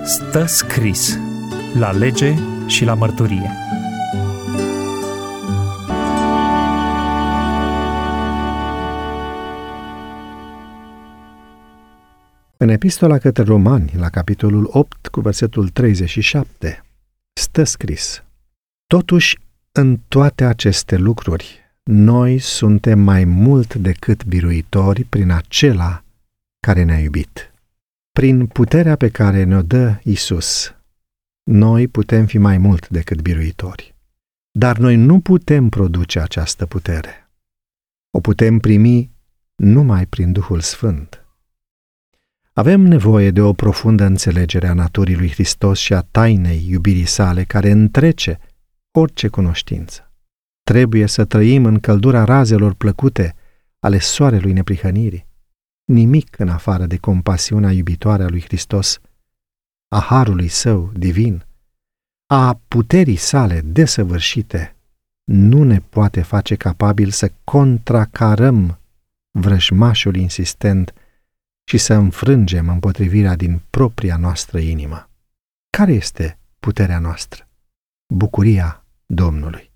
Stă scris la lege și la mărturie. În epistola către Romani, la capitolul 8, cu versetul 37, stă scris: Totuși, în toate aceste lucruri, noi suntem mai mult decât biruitori prin acela care ne-a iubit. Prin puterea pe care ne-o dă Iisus, noi putem fi mai mult decât biruitori. Dar noi nu putem produce această putere. O putem primi numai prin Duhul Sfânt. Avem nevoie de o profundă înțelegere a naturii lui Hristos și a tainei iubirii sale care întrece orice cunoștință. Trebuie să trăim în căldura razelor plăcute ale soarelui neprihănirii. Nimic în afară de compasiunea iubitoare a lui Hristos, a harului său divin, a puterii sale desăvârșite, nu ne poate face capabil să contracarăm vrăjmașul insistent și să înfrângem împotrivirea din propria noastră inimă. Care este puterea noastră? Bucuria Domnului.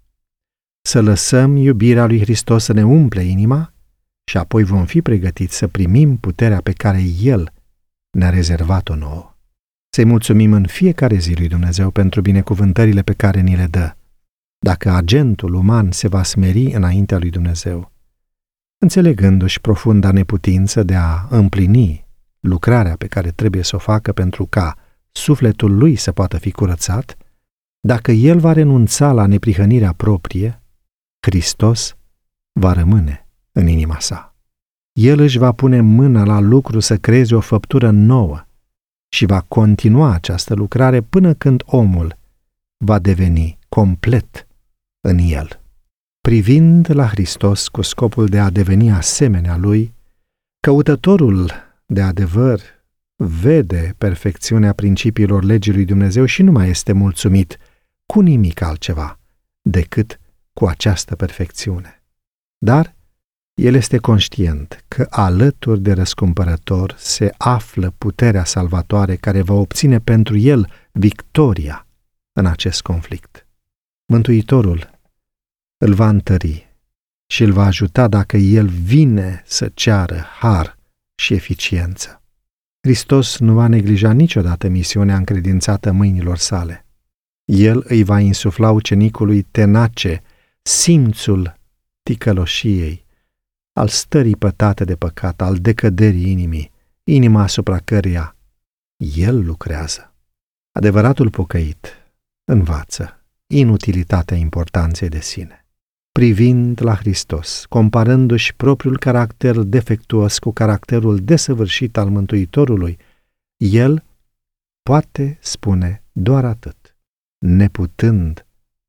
Să lăsăm iubirea lui Hristos să ne umple inima și apoi vom fi pregătiți să primim puterea pe care El ne-a rezervat-o nouă. Să-i mulțumim în fiecare zi lui Dumnezeu pentru binecuvântările pe care ni le dă. Dacă agentul uman se va smeri înaintea lui Dumnezeu, înțelegându-și profunda neputință de a împlini lucrarea pe care trebuie să o facă pentru ca sufletul lui să poată fi curățat, dacă el va renunța la neprihănirea proprie, Hristos va rămâne în inima sa. El își va pune mâna la lucru să creeze o făptură nouă și va continua această lucrare până când omul va deveni complet în el. Privind la Hristos cu scopul de a deveni asemenea lui, căutătorul de adevăr vede perfecțiunea principiilor legii lui Dumnezeu și nu mai este mulțumit cu nimic altceva decât cu această perfecțiune. Dar el este conștient că alături de răscumpărător se află puterea salvatoare care va obține pentru el victoria în acest conflict. Mântuitorul îl va întări și îl va ajuta dacă el vine să ceară har și eficiență. Hristos nu va neglija niciodată misiunea încredințată mâinilor sale. El îi va insufla ucenicului tenace simțul ticăloșiei, al stării pătate de păcat, al decăderii inimii, inima asupra căreia el lucrează. Adevăratul pocăit învață inutilitatea importanței de sine. Privind la Hristos, comparându-și propriul caracter defectuos cu caracterul desăvârșit al Mântuitorului, el poate spune doar atât: neputând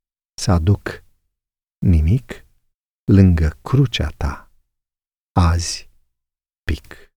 să aduc nimic, lângă crucea ta, azi pic.